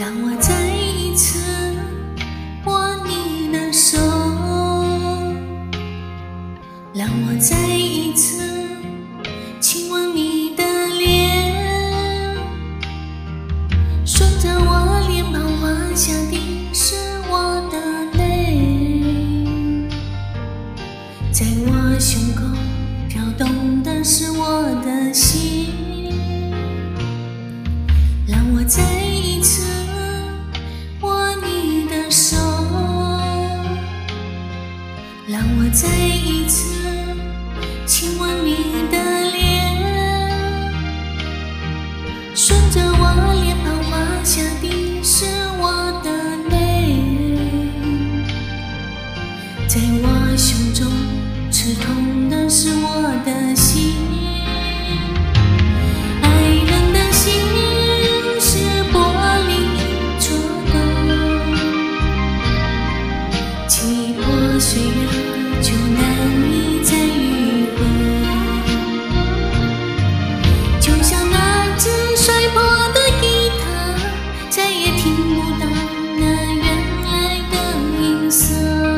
让我再一次握你的手，让我再一次亲吻你的脸，顺着我脸庞滑下的是我的泪，在我胸口跳动的是我的心，让我再一次握你的手，让我再一次亲吻你的脸，顺着我脸庞滑下的是我的泪，在我胸中刺痛的是我的心。爱人的心是玻璃做的，击破岁月就难以再愈合，就像那只摔破的吉他，再也听不到那原来的音色。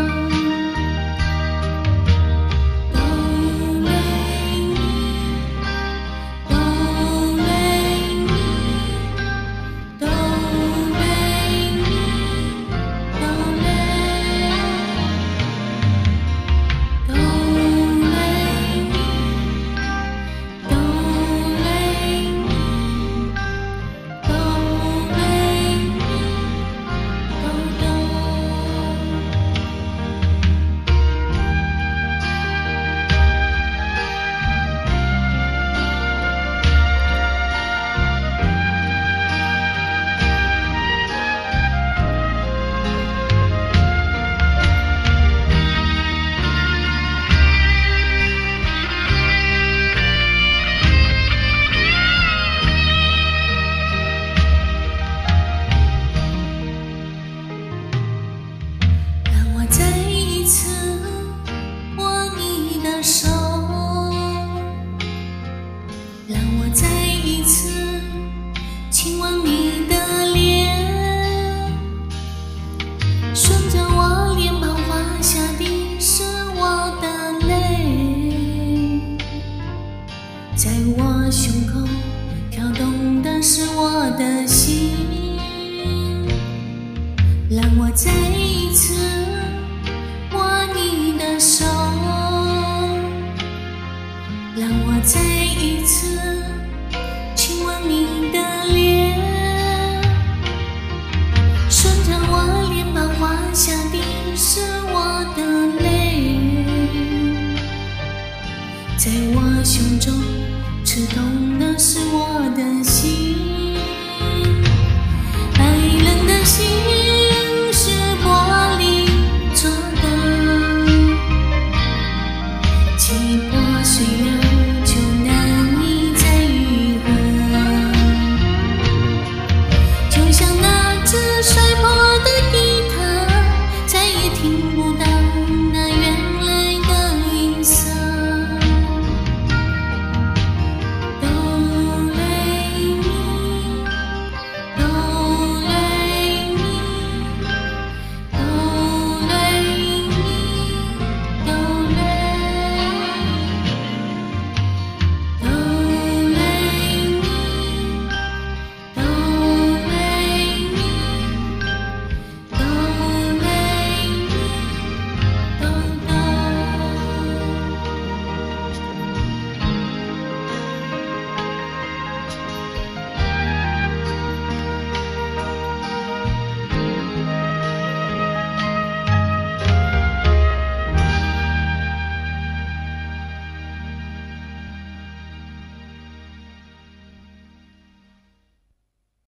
让我再一次亲吻你的脸，顺着我脸庞滑下的是我的泪，在我胸口跳动的是我的心，让我再一次握你的手，让我再一次亲吻你的脸，顺着我脸庞滑下的是我的泪，在我胸中刺痛的是我的